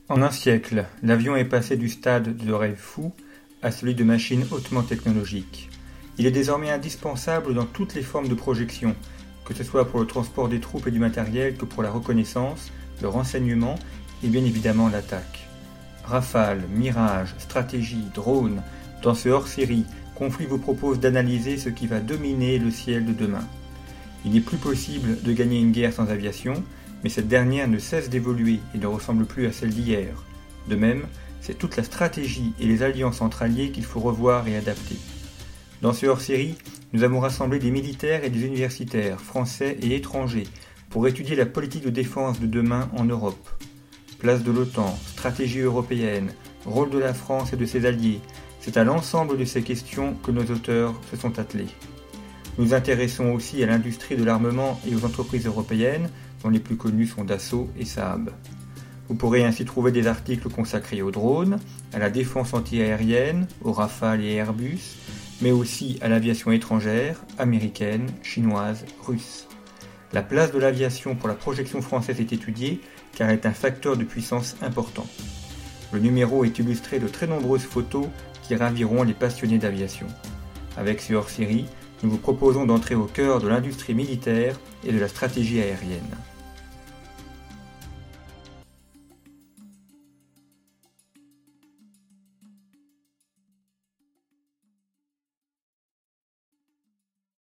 En un siècle, l'avion est passé du stade de rêve fou à celui de machine hautement technologique. Il est désormais indispensable dans toutes les formes de projection, que ce soit pour le transport des troupes et du matériel que pour la reconnaissance, le renseignement et bien évidemment l'attaque. Rafale, Mirage, stratégie, drone, dans ce hors-série, Conflit vous propose d'analyser ce qui va dominer le ciel de demain. Il n'est plus possible de gagner une guerre sans aviation, mais cette dernière ne cesse d'évoluer et ne ressemble plus à celle d'hier. De même, c'est toute la stratégie et les alliances entre alliés qu'il faut revoir et adapter. Dans ce hors-série, nous avons rassemblé des militaires et des universitaires, français et étrangers, pour étudier la politique de défense de demain en Europe. Place de l'OTAN, stratégie européenne, rôle de la France et de ses alliés, c'est à l'ensemble de ces questions que nos auteurs se sont attelés. Nous nous intéressons aussi à l'industrie de l'armement et aux entreprises européennes, dont les plus connues sont Dassault et Saab. Vous pourrez ainsi trouver des articles consacrés aux drones, à la défense antiaérienne, aux Rafale et Airbus, mais aussi à l'aviation étrangère, américaine, chinoise, russe. La place de l'aviation pour la projection française est étudiée car elle est un facteur de puissance important. Le numéro est illustré de très nombreuses photos qui raviront les passionnés d'aviation. Avec ce hors-série, nous vous proposons d'entrer au cœur de l'industrie militaire et de la stratégie aérienne.